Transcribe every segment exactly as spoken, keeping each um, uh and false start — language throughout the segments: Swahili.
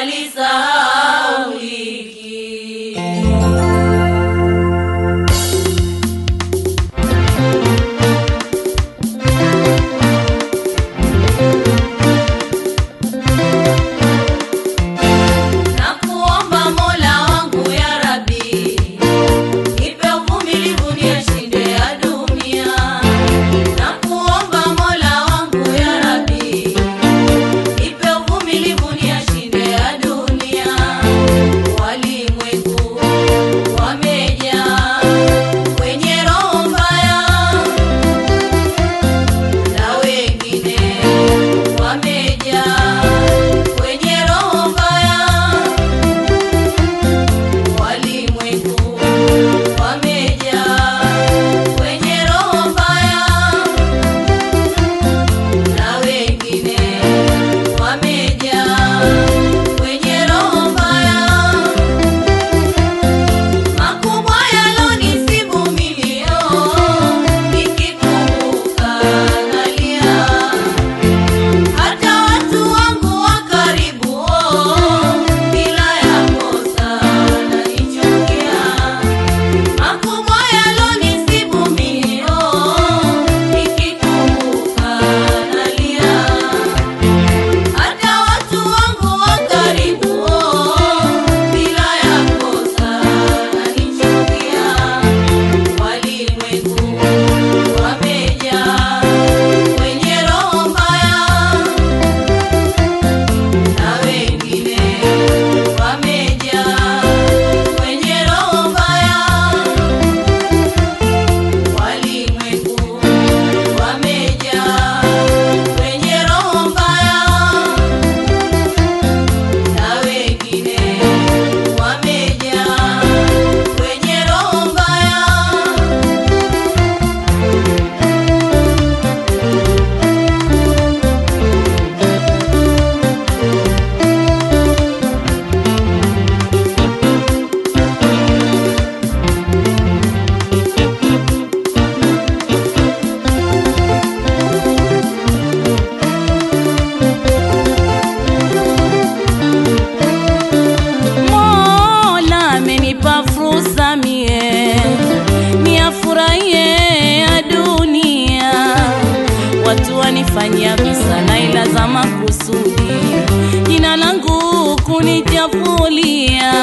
kunifanyia visa na ila za makusudi, jina langu kunichafulia,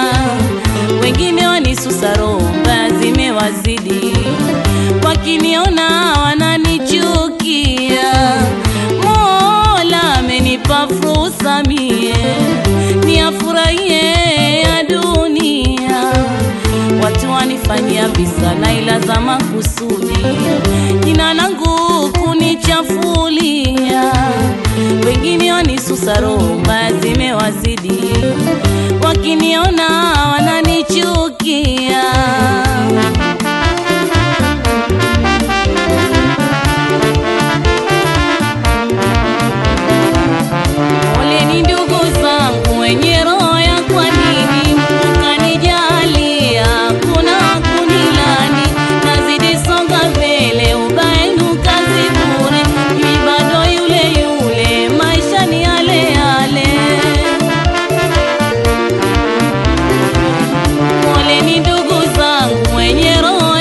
wengine wanisusa roho zimewazidi, wakiniona wananichukia. Mola amenipa fursa mie niafurahie ya dunia, watu wanifanyia visa na ila za makusudi, jina langu kunichafulia, wengine wanisusa roho zimewazidi, wakiniona wananichukia. Poleni ndugu zangu wenye roho ya kwa nini mkanijalia, kuna kunilani nazidi songa mbele, ubaenu kazi bure, mimi bado yule yule, maisha ni yale yale. Poleni ndugu zangu wenye roho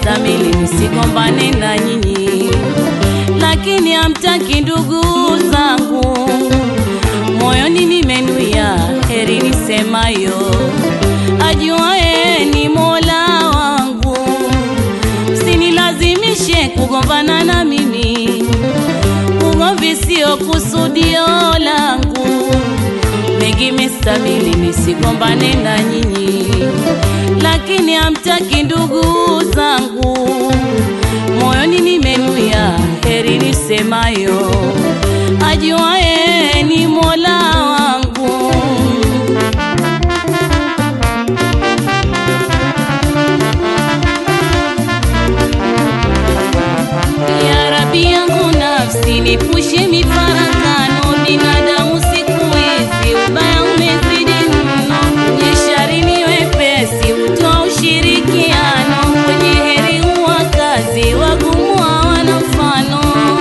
mestamili nisigombane na nyinyi, lakini hamtaki ndugu zangu. Moyoni nimenuia heri nisemayo, ajuaye ni Mola wangu. Msinilazimishe kugombana na mimi, ugomvi sio kusudio langu. Mengi mestamili nisigombane na nyinyi, lakini hamtaki ndugu zangu. Moyoni nimenuia heri nisemayo, ajuaye ni Mola wangu. Ya Rabbi yangu nafsi nipushe mifarakano, binadamu siku hizi ubaya umezidi mno. Jeshari ni wepesi utoa ushirikiano, kwenye heri huwa kazi wagumu hawana mfano.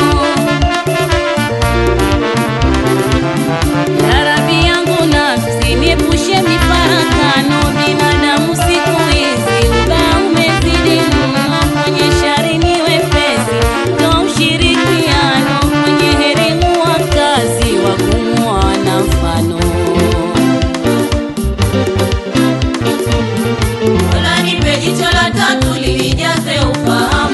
Ya Rabbi yangu nafsi niepushe mifarakano, binadamu siku hizi ubaya umezidi mno. Kwenye shari ni wepesi utoa ushirikiano, kwenye heri huwa kazi wagumu hawana mfano. Mola nipe jicho la tatu linijaze ufahamu.